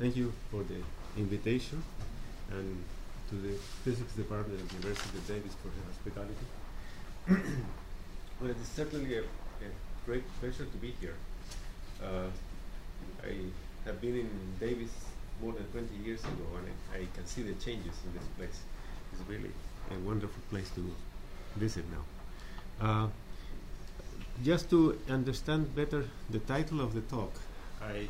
Thank you for the invitation and to the physics department of the University of Davis for the hospitality. Well, it is certainly a great pleasure to be here. I have been in Davis more than 20 years ago, and I can see the changes in this place. It's really a wonderful place to visit now. Just to understand better the title of the talk, I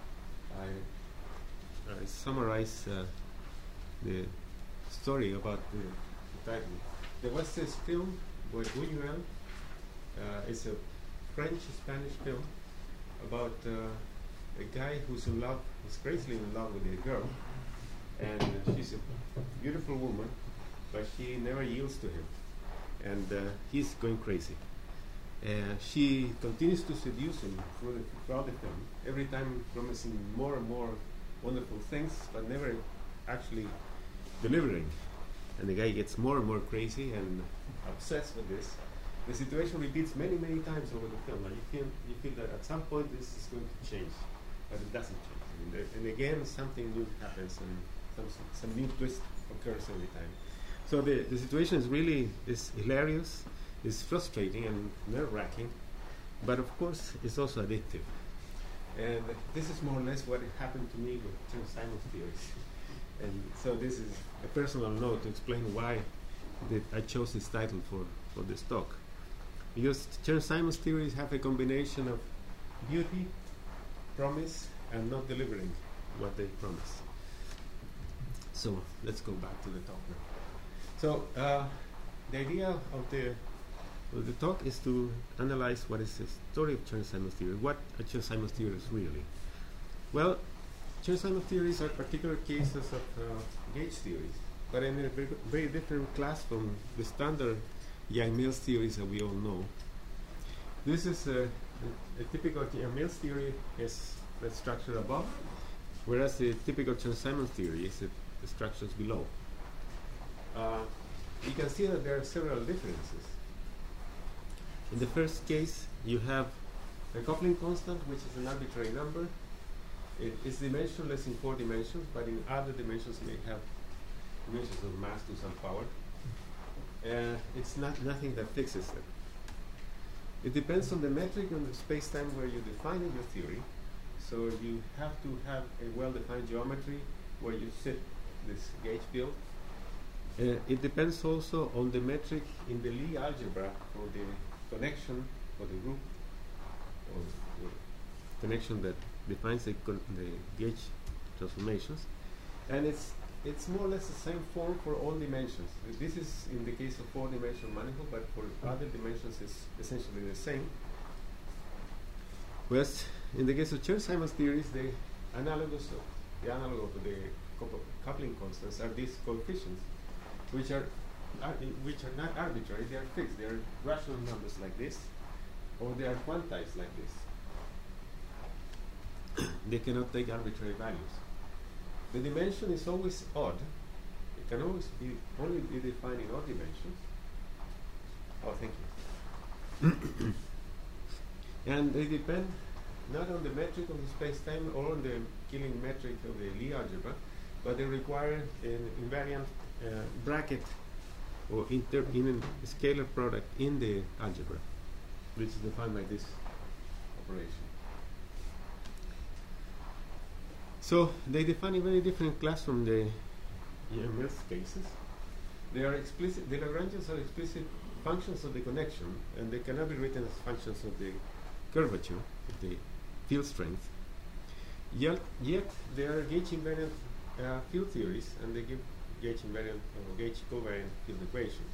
summarize the story about the title. There was this film by Buñuel. It's a French-Spanish film about a guy who's in love, who's crazily in love with a girl, and she's a beautiful woman, but she never yields to him, and he's going crazy. She continues to seduce him throughout the film, every time promising more and more wonderful things, but never actually delivering. And the guy gets more and more crazy and obsessed with this. The situation repeats many, many times over the film. And you feel that at some point this is going to change, but it doesn't change. And again, something new happens, and some new twist occurs every time. So the situation is hilarious, it's frustrating and nerve-wracking, but of course it's also addictive. And this is more or less what happened to me with Chern-Simons theories. And so this is a personal note to explain why I chose this title for this talk. Because Chern-Simons theories have a combination of beauty, promise, and not delivering what they promise. So let's go back to the talk now. So the idea of the talk is to analyze what is the story of Chern-Simons theory. What are Chern-Simons theories really? Well, Chern-Simons theories are particular cases of gauge theories, but in a very different class from the standard Yang-Mills theories that we all know. This is a typical Yang-Mills theory is the structure above, whereas the typical Chern-Simons theory is the structures below. You can see that there are several differences. In the first case, you have a coupling constant, which is an arbitrary number. It is dimensionless in 4 dimensions, but in other dimensions may have dimensions of mass to some power. It's nothing that fixes it. It depends on the metric on the space-time where you define in your theory. So you have to have a well-defined geometry where you sit this gauge field. It depends also on the metric in the Lie algebra for the connection or the group, or the connection that defines the gauge transformations. And it's more or less the same form for all dimensions. This is in the case of 4-dimensional manifold, but for other dimensions it's essentially the same. Whereas in the case of Chern-Simons theories, the analog of the coupling constants are these coefficients, which are not arbitrary. They are fixed. They are rational numbers like this, or they are quantized like this. They cannot take arbitrary values. The dimension is always odd. It can always only be defined in odd dimensions. Oh, thank you. And they depend not on the metric of the space-time or on the Killing metric of the Lie algebra, but they require an invariant bracket or in a scalar product in the algebra, which is defined by this operation. So they define a very different class from the Yang-Mills cases. They are explicit. The Lagrangians are explicit functions of the connection, and they cannot be written as functions of the curvature, of the field strength. Yet they are gauge invariant field theories, and they give gauge invariant or gauge covariant field equations.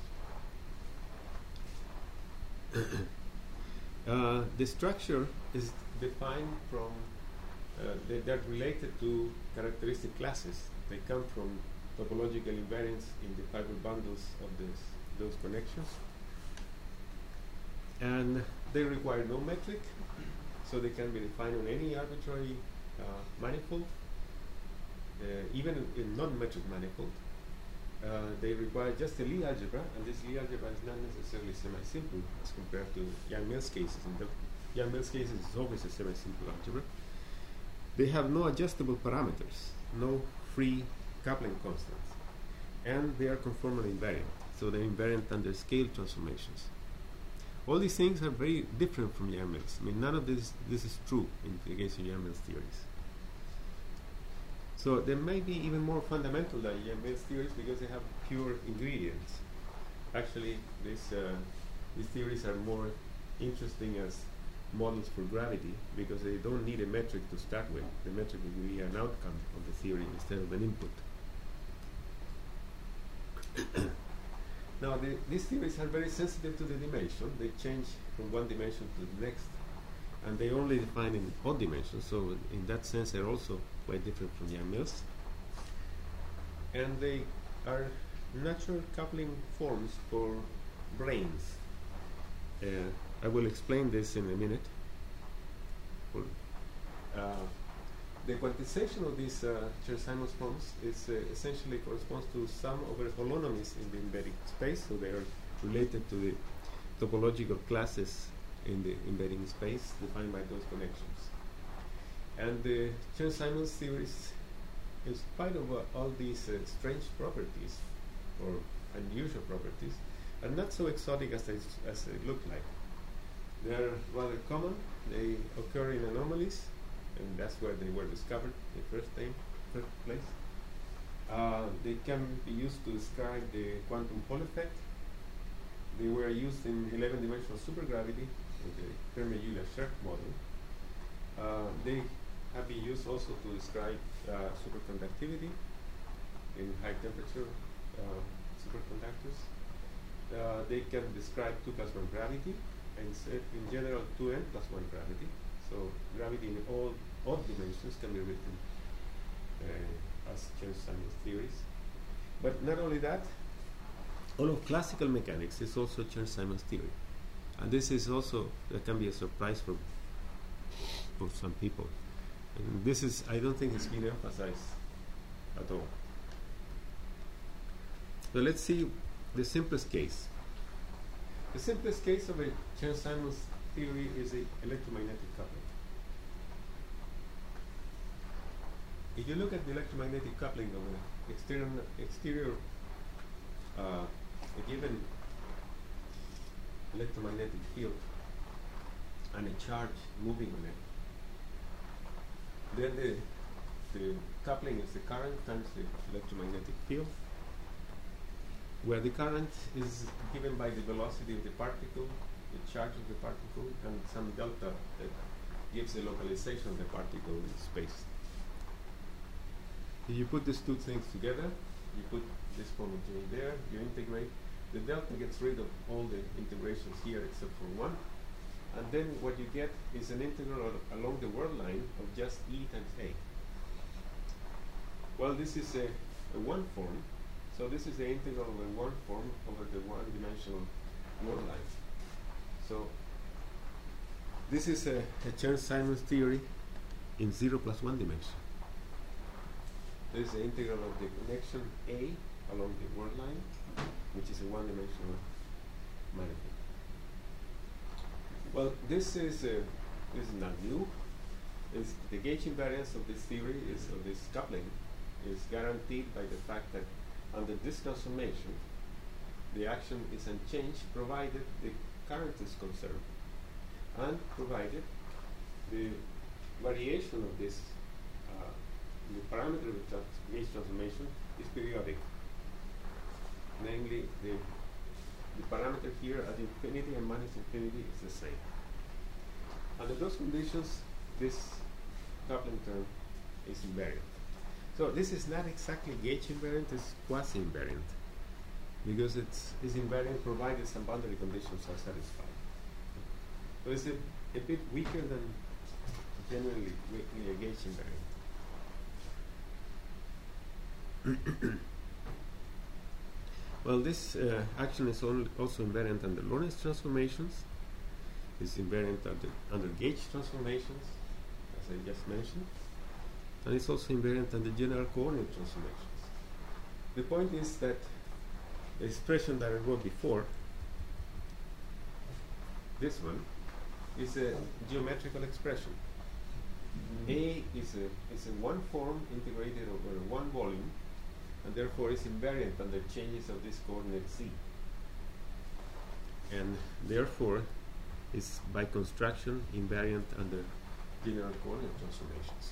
The structure is defined from they're related to characteristic classes. They come from topological invariance in the fiber bundles of those connections. And they require no metric, so they can be defined on any arbitrary manifold, even in non-metric manifold. They require just a Lie algebra, and this Lie algebra is not necessarily semi-simple as compared to Yang-Mills cases. In the Yang-Mills cases, it's always a semi-simple algebra. They have no adjustable parameters, no free coupling constants, and they are conformally invariant, so they're invariant under scale transformations. All these things are very different from Yang-Mills. I mean, none of this is true in the case of Yang-Mills theories. So they may be even more fundamental than Yang-Mills theories because they have pure ingredients. Actually, these theories are more interesting as models for gravity because they don't need a metric to start with. The metric will be an outcome of the theory instead of an input. Now, these theories are very sensitive to the dimension. They change from one dimension to the next, and they only define in odd dimensions. So, in that sense, they're also quite different from Yang-Mills. And they are natural coupling forms for branes. I will explain this in a minute. The quantization of these Chern-Simons forms is essentially corresponds to sum over holonomies in the embedding space, so they are related to the topological classes in the embedding space defined by those connections. And the Chern-Simons theories, in spite of all these strange properties or unusual properties, are not so exotic as they look like. They are rather common. They occur in anomalies, and that's where they were discovered in the first place. They can be used to describe the quantum Hall effect. They were used in 11-dimensional supergravity in the Fermi-Yulia-Scherk model. They have been used also to describe superconductivity in high-temperature superconductors. They can describe 2+1 gravity, and in general 2n+1 gravity. So gravity in all odd dimensions can be written as Chern-Simons theories. But not only that, all of classical mechanics is also Chern-Simons theory. And this is also, that can be a surprise for some people. And this is, I don't think it's been emphasized at all. So let's see the simplest case. The simplest case of a Chern-Simons theory is the electromagnetic coupling. If you look at the electromagnetic coupling of an exterior a given electromagnetic field and a charge moving on it, then the coupling is the current times the electromagnetic field, where the current is given by the velocity of the particle, the charge of the particle, and some delta that gives the localization of the particle in space. If you put these two things together, you put this formula there, you integrate, the delta gets rid of all the integrations here except for one, and then what you get is an integral along the world line of just E times A. Well, this is a one form, so this is the integral of a one form over the one-dimensional world line. So this is a Chern-Simons theory in 0+1 dimension. This is the integral of the connection A along the world line, which is a one-dimensional manifold. Well, this is not new. The gauge invariance of this theory of this coupling is guaranteed by the fact that under this transformation, the action is unchanged provided the current is conserved, and provided the variation of this, the parameter of the gauge transformation is periodic. Namely, the parameter here at infinity and minus infinity is the same. Under those conditions, this coupling term is invariant. So this is not exactly gauge invariant, it's quasi-invariant, because it's invariant provided some boundary conditions are satisfied. So it's a bit weaker than generally a gauge invariant. Well, this action is also invariant under Lorentz transformations. It's invariant under gauge transformations, as I just mentioned. And it's also invariant under general coordinate transformations. The point is that the expression that I wrote before, this one, is a geometrical expression. A is a one form integrated over one volume, and therefore is invariant under changes of this coordinate Z. And therefore is by construction invariant under general coordinate transformations.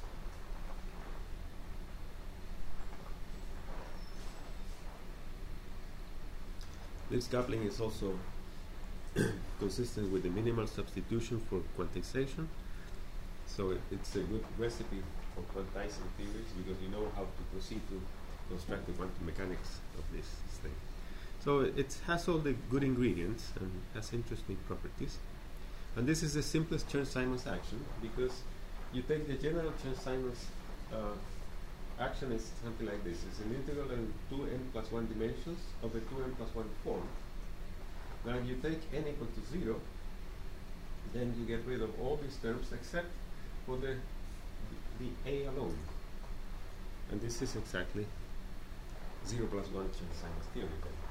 This coupling is also consistent with the minimal substitution for quantization. So it's a good recipe for quantizing theories because you know how to proceed to construct the quantum mechanics of this thing. So it has all the good ingredients and has interesting properties. And this is the simplest Chern-Simons action because you take the general Chern-Simons action is something like this. It's an integral in 2n plus 1 dimensions of a 2n plus 1 form. Now if you take n equal to 0, then you get rid of all these terms except for the A alone. And this is exactly 0 plus 1 Chern-Simons theory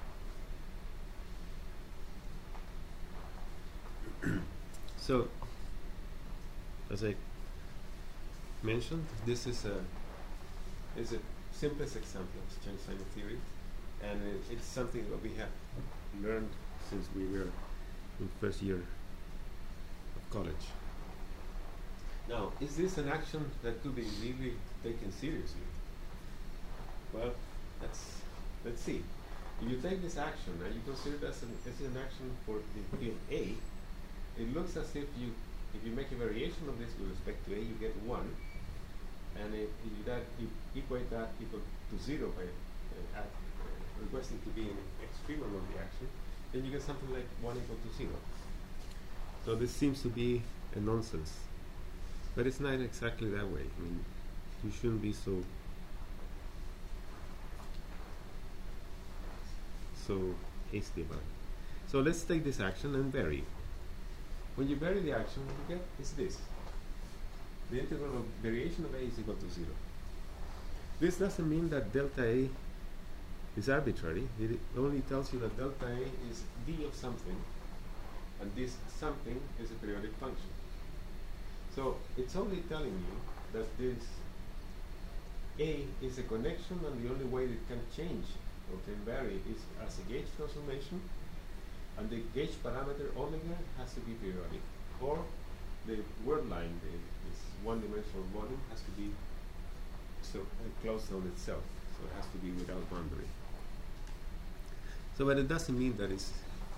then. So, as I mentioned, this is a simplest example of Chern-Simons theory, and it's something that we have learned since we were in first year of college. Now, is this an action that could be really taken seriously? Well, let's see. If you take this action and you consider it as an action for the field A, it looks as if you make a variation of this with respect to A, you get 1. And if you equate that equal to 0 by requesting to be an extremum of the action, then you get something like 1 equal to 0. So this seems to be a nonsense. But it's not exactly that way. I mean, you shouldn't be so hasty about it. So let's take this action and vary. When you vary the action, what you get is this. The integral of variation of A is equal to 0. This doesn't mean that delta A is arbitrary. It only tells you that delta A is d of something, and this something is a periodic function. So it's only telling you that this A is a connection, and the only way it can change or can vary is as a gauge transformation, and the gauge parameter omega has to be periodic, or the word line, this one-dimensional volume, has to be closed on itself, so it has to be without boundary. So, but it doesn't mean that it's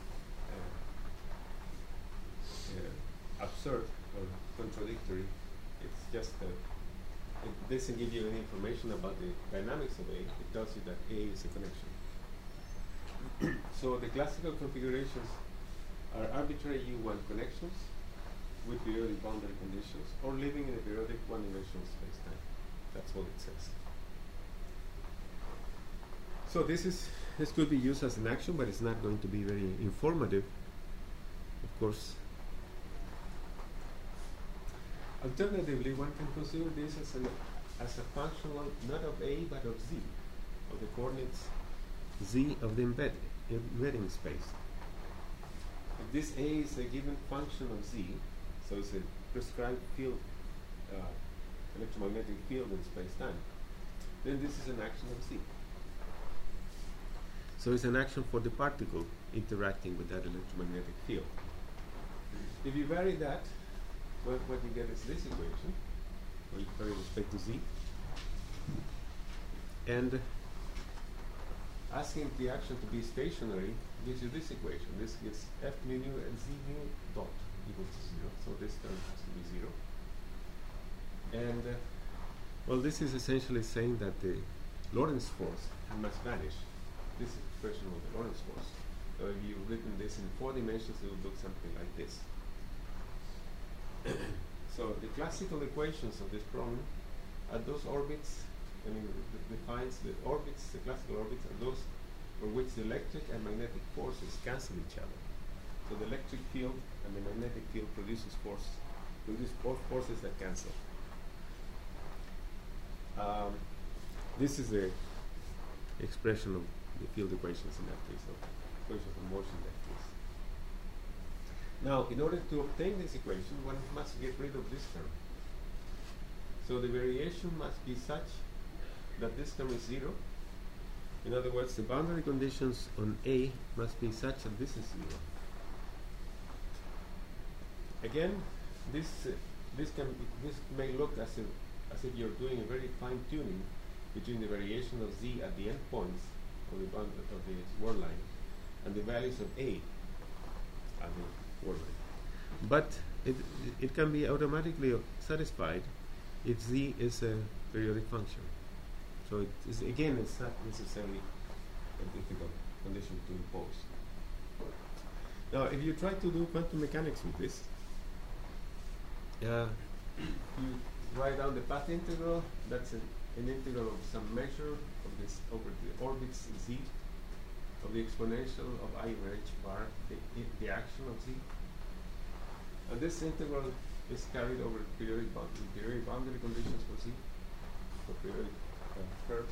absurd or contradictory. It's just it doesn't give you any information about the dynamics of A. It tells you that A is a connection. So the classical configurations are arbitrary U1 connections with periodic boundary conditions, or living in a periodic one-dimensional space-time. That's what it says. So this could be used as an action, but it's not going to be very informative, of course. Alternatively, one can consider this as a functional not of A but of Z, of the coordinates Z of the embedding space. If this A is a given function of Z, so it's a prescribed field, electromagnetic field in space-time, then this is an action of Z. So it's an action for the particle interacting with that electromagnetic field. If you vary that, well, what you get is this equation, with respect to Z. And asking the action to be stationary gives you this equation. This gives F mu nu and Z mu dot equals to 0. So this term has to be 0. And, well, this is essentially saying that the Lorentz force must vanish. This is the expression of the Lorentz force. So if you've written this in 4 dimensions, it would look something like this. So the classical equations of this problem are those orbits, I mean, defines the orbits, the classical orbits are those for which the electric and magnetic forces cancel each other. So the electric field and the magnetic field produce both forces that cancel. This is the expression of the field equations in that case, of equation of motion in that case. Now, in order to obtain this equation, one must get rid of this term. So the variation must be such that this term is 0. In other words, the boundary conditions on A must be such that this is 0. Again, this may look as if you're doing a very fine tuning between the variation of Z at the endpoints of the word line and the values of A at the word line. But it can be automatically satisfied if Z is a periodic function. So it's not necessarily a difficult condition to impose. Now, if you try to do quantum mechanics with this, you write down the path integral. That's an integral of some measure of this over the orbits Z of the exponential of I over h bar, the action of Z. And this integral is carried over periodic boundary conditions for Z, for periodic curves.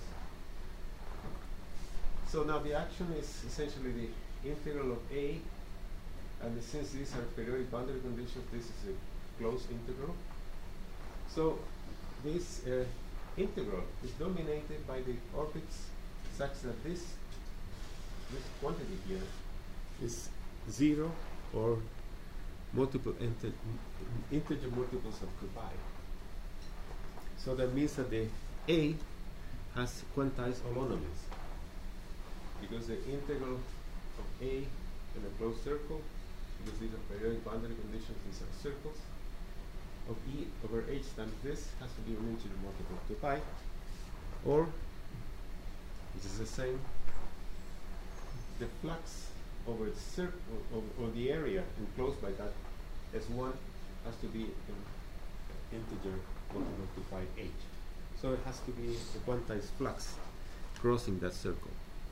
So now the action is essentially the integral of A, and since these are periodic boundary conditions, this is a closed integral. So this integral is dominated by the orbits such that this quantity here is 0 or multiple integer multiples of pi. So that means that the A has quantized holonomies, because the integral of A in a closed circle, because these are periodic boundary conditions, these are circles, of E over h times this has to be an integer multiple of 2 pi, or, which is the same, the flux over the circle, or the area enclosed by that S1 has to be an integer multiple of 2 pi h. So it has to be a quantized flux crossing that circle.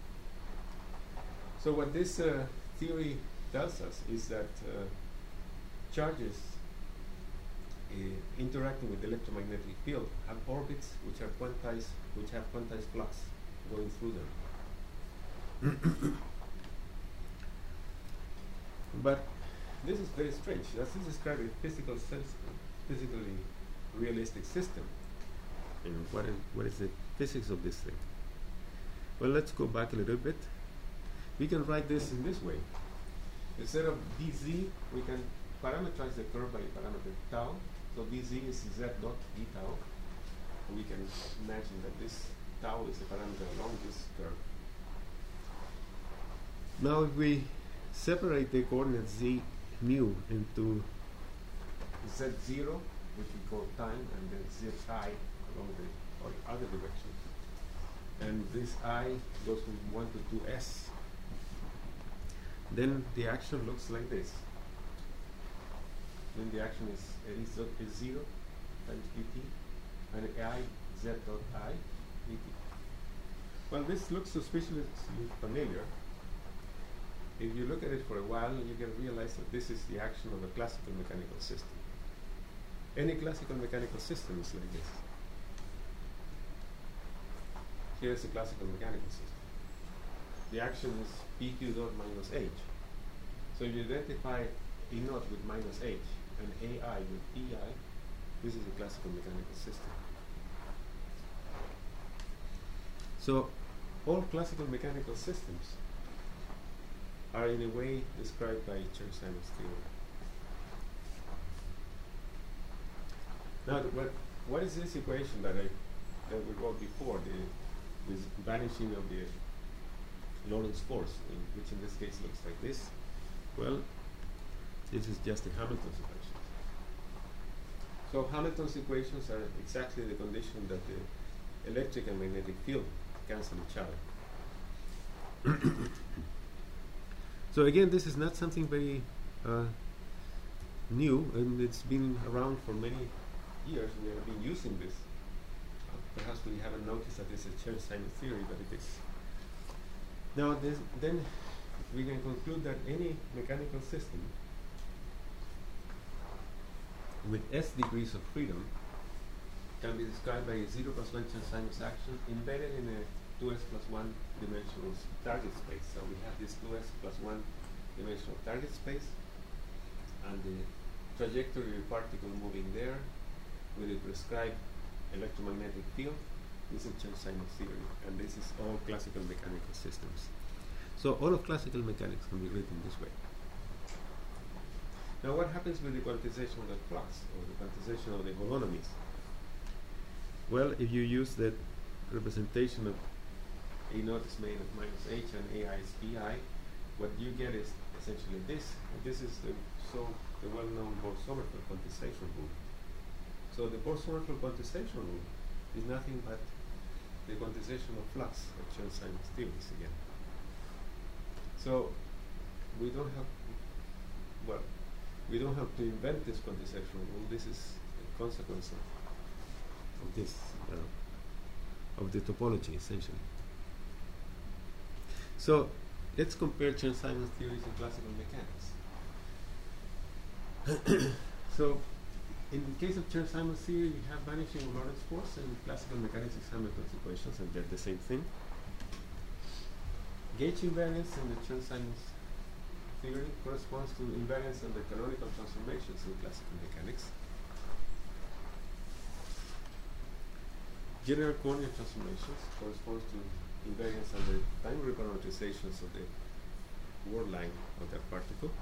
So what this theory tells us is that charges interacting with the electromagnetic field have orbits which are quantized, which have quantized flux going through them. But this is very strange. That's describing a physically realistic system. And what is the physics of this thing? Well, let's go back a little bit. We can write this in this way. Instead of dz, we can parameterize the curve by parameter tau. So dz is z dot d tau. We can imagine that this tau is the parameter along this curve. Now, if we separate the coordinate z mu into z0, which we call time, and then zi along the other direction, and this I goes from 1 to 2s, then the action looks like this. Then the action is 0 times dt, and I z dot I dt. Well, this looks suspiciously familiar. If you look at it for a while, you can realize that this is the action of a classical mechanical system. Any classical mechanical system is like this. Here is a classical mechanical system. The action is PQ dot minus H. So if you identify E naught with minus H and AI with EI, this is a classical mechanical system. So all classical mechanical systems are in a way described by Chern-Simons theory. Now, what is this equation that we wrote before, this vanishing of the Lorentz force, which in this case looks like this? Well, this is just the Hamilton's equation. So Hamilton's equations are exactly the condition that the electric and magnetic field cancel each other. So again, this is not something very new, and it's been around for many years. We have been using this. Perhaps we haven't noticed that this is Chern-Simons theory, but it is. Now, then we can conclude that any mechanical system with s degrees of freedom can be described by a 0 plus 1 Chern-Simons action embedded in a 2s plus 1 dimensional target space. So we have this 2s plus 1 dimensional target space, and the trajectory of the particle moving there with a prescribed electromagnetic field. This is Chern-Simons theory, and this is all classical mechanical systems. So all of classical mechanics can be written this way. Now what happens with the quantization of the flux, or the quantization of the holonomies? Well, if you use that representation of A0 is made of minus h and AI is pi, what you get is essentially this. And this is the well-known Bohr-Sommerfeld quantization rule. So the Bohr-Sommerfeld quantization rule is nothing but the quantization of flux of Chern-Simons theories again. So we don't have to invent this quantization rule. This is a consequence of this of the topology essentially. So let's compare Chern-Simons theories in classical mechanics. So in the case of Chern-Simons theory, we have vanishing of Lorentz force, and in classical mechanics is Hamilton's equations, and they're the same thing. Gauge invariance in the Chern-Simons theory corresponds to invariance under canonical transformations in classical mechanics. General coordinate transformations corresponds to invariance under time reparametrizations of the word line of that particle.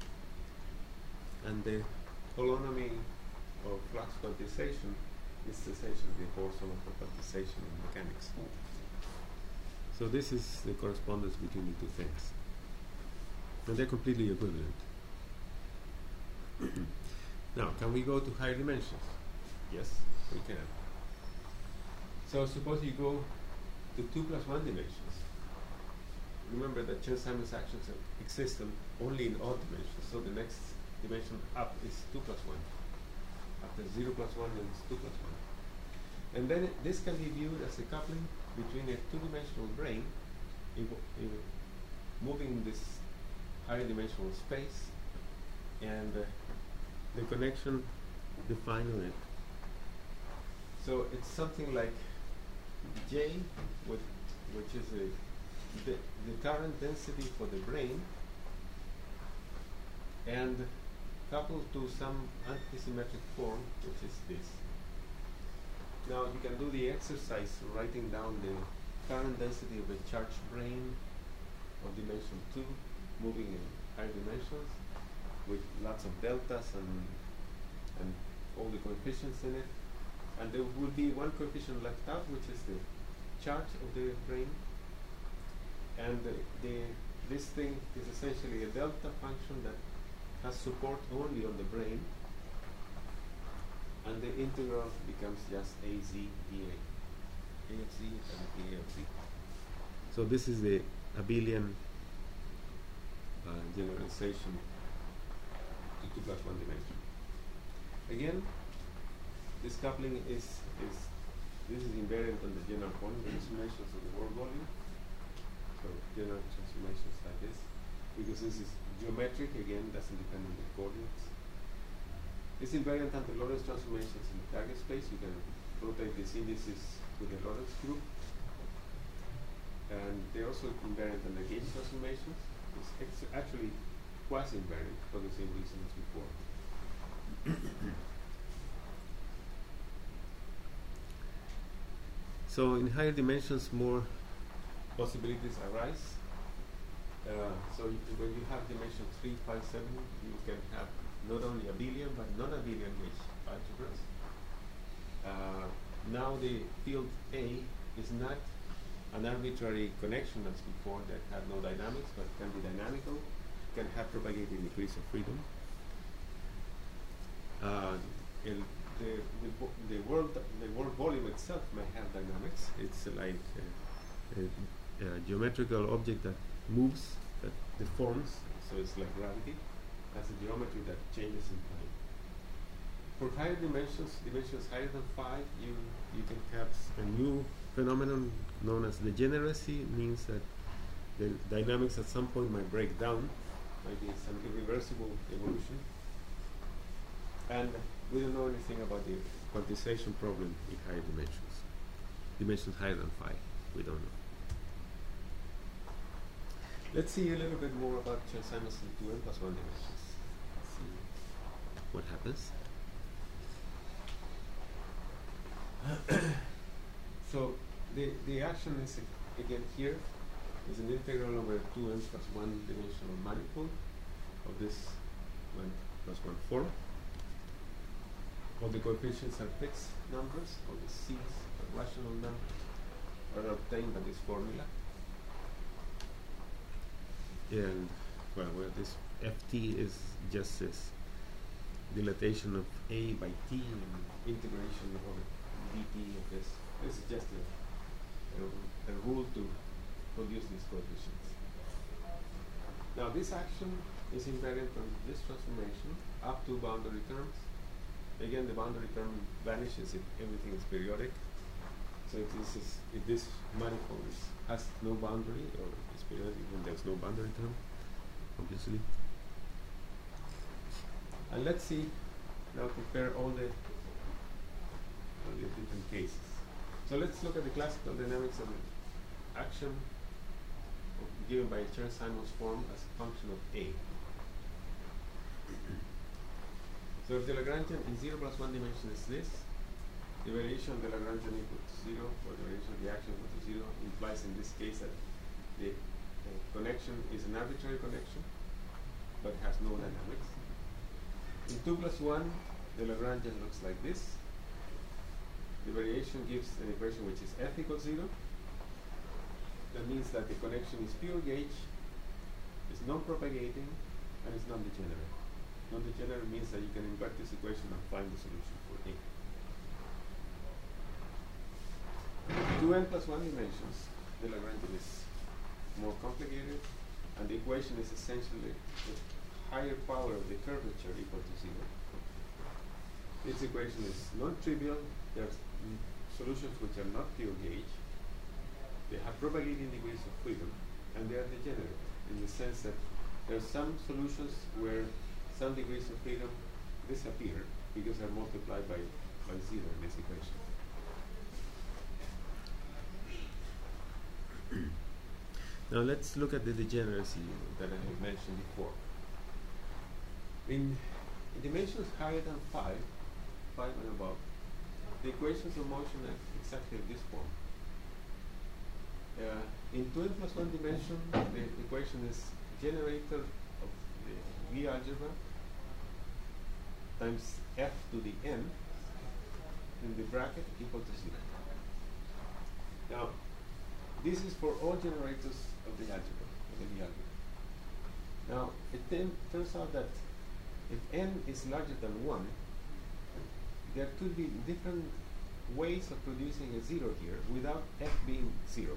And the holonomy of flux quantization is essentially the Bohr-Sommerfeld quantization in mechanics. So this is the correspondence between the two things. And they're completely equivalent. Now, can we go to higher dimensions? Yes, we can. So suppose you go to 2 plus 1 dimensions. Remember that Chern-Simons actions exist only in odd dimensions, so the next dimension up is 2 plus 1. After 0 plus 1, then it's 2 plus 1. And then this can be viewed as a coupling between a two-dimensional brane moving in this higher dimensional space and the connection defined on it. So it's something like J, which is the current density for the brane, and coupled to some antisymmetric form, which is this. Now you can do the exercise writing down the current density of a charged brane of dimension 2 moving in higher dimensions with lots of deltas and all the coefficients in it. And there will be one coefficient left out, which is the charge of the brane. And this thing is essentially a delta function that has support only on the brane, and the integral becomes just AZ dA. A of z and dA of z. So this is the abelian generalization to 2 plus 1 dimension. Again, this coupling is invariant on the general coordinate transformations of the world volume. So general transformations like this, because this is geometric, again, doesn't depend on the coordinates. It's invariant under Lorentz transformations in the target space. You can rotate these indices with the Lorentz group. And they're also invariant under gauge transformations. It's actually quasi-invariant for the same reason as before. So in higher dimensions, more possibilities arise. So when you have dimension 3, 5, 7, you can have not only abelian but non-abelian gauge algebras. Now the field A is not an arbitrary connection as before that had no dynamics, but can be dynamical, can have propagated degrees of freedom. The world volume itself may have dynamics. It's like a geometrical object that moves, that deforms, so it's like gravity, has a geometry that changes in time. For higher dimensions, dimensions higher than 5, you can have a new phenomenon known as degeneracy. It means that the dynamics at some point might break down, might be some irreversible evolution. And we don't know anything about the quantization problem in higher dimensions. Dimensions higher than 5, we don't know. Let's see a little bit more about Chern-Simons in 2n plus 1 dimensions. Let's see what happens. So the action is again here is an integral over 2n plus 1 dimensional manifold of this 1 plus 1 form. All the coefficients are fixed numbers, all the c's are rational numbers, are obtained by this formula. And well, this ft is just this dilatation of a by t and integration over dt of this. This is just a rule to produce these coefficients. Now this action is invariant on this transformation up to boundary terms. Again, the boundary term vanishes if everything is periodic. So if this manifold has no boundary or is periodic, then there's no boundary term, obviously. And let's see now compare all the different cases. So let's look at the classical dynamics of the action given by a Chern-Simons form as a function of A. So if the Lagrangian in 0 plus 1 dimension is this, the variation of the Lagrangian equal to 0, or the variation of the action equal to 0, implies in this case that the connection is an arbitrary connection, but has no dynamics. In 2 plus 1, the Lagrangian looks like this. The variation gives an equation which is f equals 0. That means that the connection is pure gauge, is non-propagating, and is non-degenerate. Non-degenerate means that you can invert this equation and find the solution for A. 2n plus 1 dimensions, the Lagrangian is more complicated, and the equation is essentially the higher power of the curvature equal to 0. This equation is non-trivial. There are solutions which are not pure gauge. They have propagating degrees of freedom, and they are degenerate in the sense that there are some solutions where some degrees of freedom disappear because they're multiplied by 0 in this equation. Now let's look at the degeneracy that I have mentioned before. In dimensions higher than 5 and above, the equations of motion are exactly this form. In 2n plus 1 dimension, the equation is generator of the V algebra times f to the n in the bracket equal to 0. Now, this is for all generators of the algebra, of the V algebra. Now, it turns out that if n is larger than 1, there could be different ways of producing a 0 here without f being 0.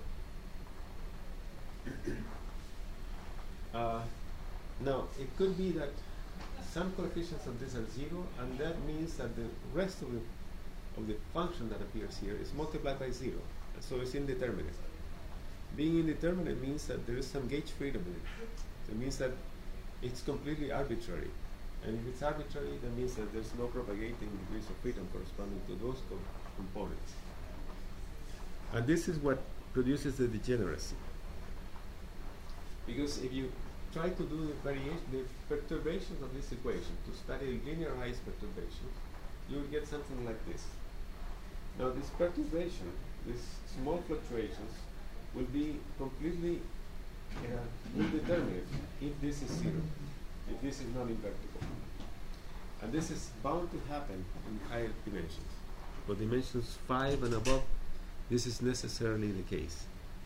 Now, it could be that some coefficients of this are 0, and that means that the rest of the function that appears here is multiplied by 0. So it's indeterminate. Being indeterminate means that there is some gauge freedom in it. So it means that it's completely arbitrary. And if it's arbitrary, that means that there's no propagating degrees of freedom corresponding to those components. And this is what produces the degeneracy. Because if you try to do the perturbations of this equation, to study linearized perturbations, you will get something like this. Now this perturbation, these small fluctuations, will be completely indeterminate if this is 0, if this is non-invertible. And this is bound to happen in higher dimensions. For dimensions 5 and above, this is necessarily the case.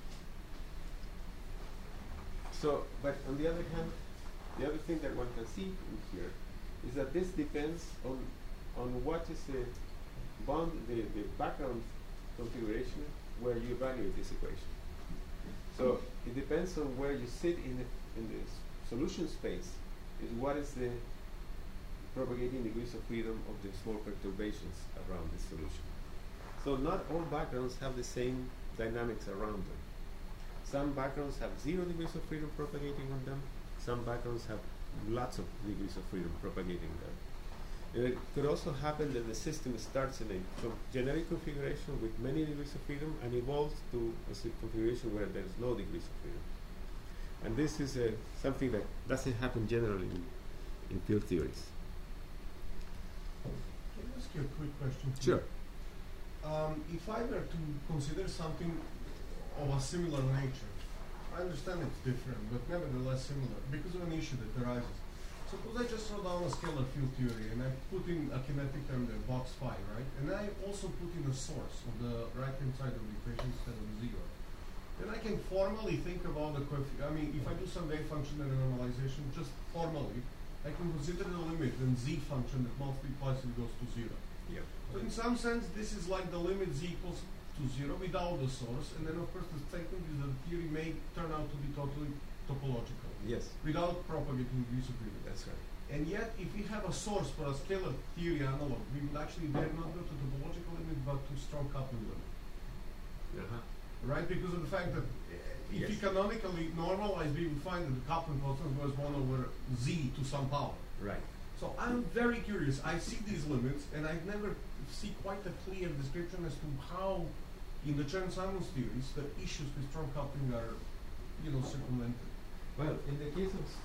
So, but on the other hand, the other thing that one can see in here is that this depends on what is the background configuration where you evaluate this equation. So it depends on where you sit in the solution space, is what is the propagating degrees of freedom of the small perturbations around the solution. So not all backgrounds have the same dynamics around them. Some backgrounds have 0 degrees of freedom propagating on them. Some backgrounds have lots of degrees of freedom propagating them. It could also happen that the system starts in a generic configuration with many degrees of freedom and evolves to a configuration where there is no degrees of freedom. And this is something that doesn't happen generally in field theories. Can I ask you a quick question? Sure. If I were to consider something of a similar nature, I understand it's different, but nevertheless similar, because of an issue that arises. Suppose I just throw down a scalar field theory and I put in a kinetic term there, box phi, right? And I also put in a source on the right-hand side of the equation instead of 0. Then I can formally think about the coefficient. I mean, if I do some wave function and a normalization, just formally, I can consider the limit when z function that multiplies it goes to 0. Yeah. So in some sense, this is like the limit z equals to 0 without the source, and then of course the second is that the theory may turn out to be totally topological. Yes. Without propagating degrees of freedom. That's right. And yet, if we have a source for a scalar theory analog, we would actually there not go to topological limit, but to strong coupling limit. Uh-huh. Right? Because of the fact that if we canonically normalize, we would find that the coupling constant was 1 over z to some power. Right. So I'm very curious. I see these limits, and I never see quite a clear description as to how, in the Chern-Simons theories, the issues with strong coupling are, circumvented. Well, in the case of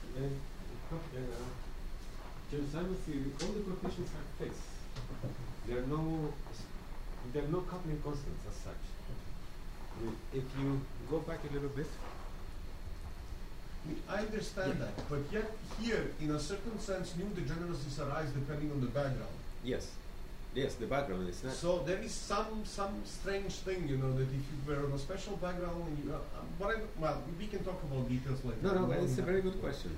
Chern-Simons theory, all the coefficients are fixed. There are no coupling constants as such. If you go back a little bit, I understand that, but yet here, in a certain sense, new degeneracies arise depending on the background. yes, the background is not. So there is some strange thing, that if you were on a special background, and you, we can talk about details later. No, but it's a very good question.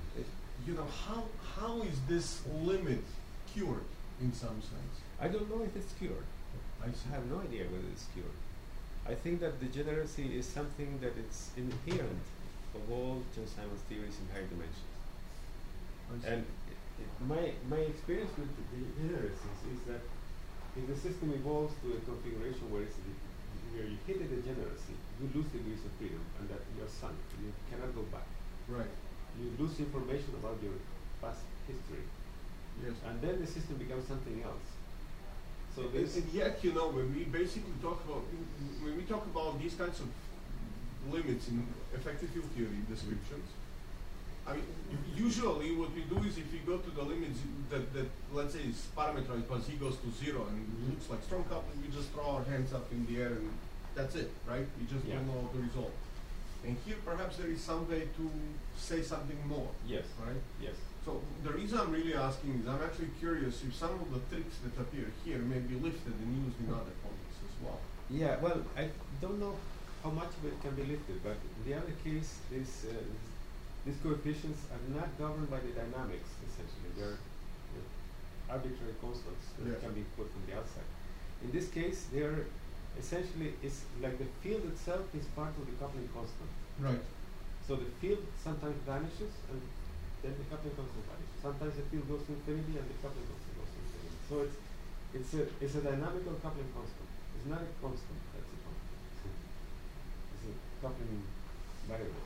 How is this limit cured in some sense? I don't know if it's cured. I see. I have no idea whether it's cured. I think that degeneracy is something that it's inherent of all Chern-Simons theories in higher dimensions. And my experience with the degeneracies is that if the system evolves to a configuration where you hit a degeneracy, you lose degrees of freedom, and that you're sunk. You cannot go back. Right. You lose information about your past history. Yes. And then the system becomes something else. So And yet, when we basically talk about these kinds of limits in effective field theory descriptions, I mean, usually what we do is if we go to the limits that let's say is parameterized by z goes to 0 and it looks like strong coupling, we just throw our hands up in the air and that's it, right? We just don't know the result. And here perhaps there is some way to say something more. Yes. Right? Yes. So the reason I'm really asking is I'm actually curious if some of the tricks that appear here may be lifted and used in other contexts as well. Yeah, well, I don't know how much of it can be lifted, but in the other case, these coefficients are not governed by the dynamics, essentially. They're arbitrary constants that can be put from the outside. In this case, they're essentially, it's like the field itself is part of the coupling constant. Right. So the field sometimes vanishes and then the coupling constant vanishes. Sometimes the field goes to infinity and the coupling constant goes to infinity. So it's a dynamical coupling constant. It's not a constant, that's a constant. It's a coupling variable.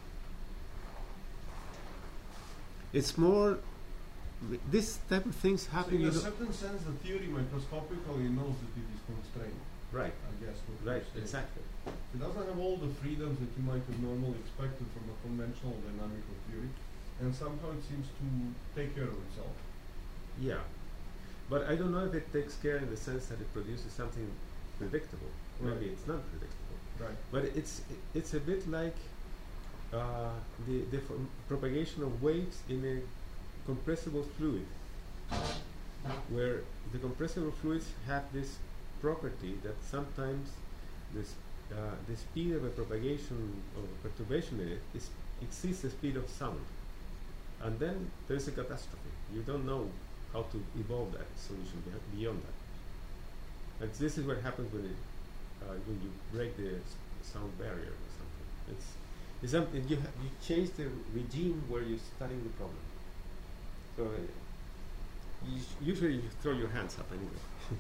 It's more, this type of things happen. So in a certain sense, the theory microscopically knows that it is constrained. Right. I guess. Right, exactly. It doesn't have all the freedoms that you might have normally expected from a conventional dynamical theory, and somehow it seems to take care of itself. Yeah. But I don't know if it takes care in the sense that it produces something predictable. Right. Maybe it's not predictable. Right. But it's a bit like the propagation of waves in a compressible fluid, where the compressible fluids have this property that sometimes the speed of a propagation of a perturbation in it exceeds the speed of sound, and then there's a catastrophe. You don't know how to evolve that solution beyond that. And this is what happens when you break the sound barrier or something. It's something you change the regime where you're studying the problem. So usually you throw your hands up anyway.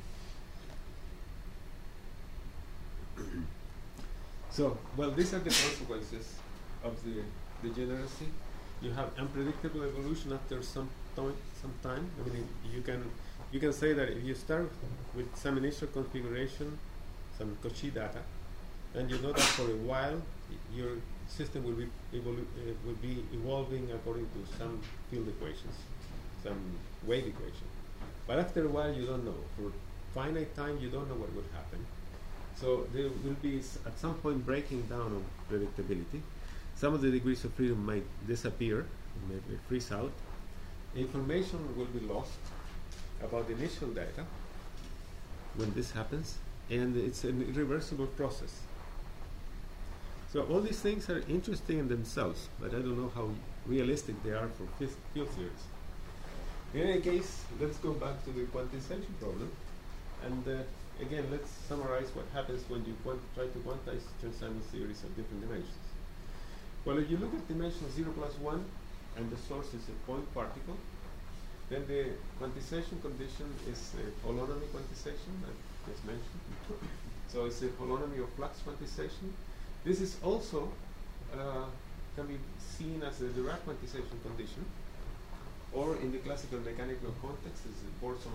So, well, these are the consequences of the degeneracy. You have unpredictable evolution after some time. I mean, you can say that if you start with some initial configuration, some Cauchy data, and you know that for a while your system will be evolving according to some field equations, some wave equation. But after a while, you don't know. For finite time, you don't know what would happen. So there will be at some point breaking down of predictability. Some of the degrees of freedom might disappear, may freeze out. Information will be lost about the initial data when this happens, and it's an irreversible process. So all these things are interesting in themselves, but I don't know how realistic they are for field theories. In any case, let's go back to the quantization problem, and again, let's summarize what happens when you try to quantize transaminase series of different dimensions. Well, if you look at dimension 0 plus 1, and the source is a point particle, then the quantization condition is a holonomy quantization, I just mentioned. So it's a holonomy of flux quantization. This is also can be seen as a Dirac quantization condition, or in the classical mechanical context, is a Borzon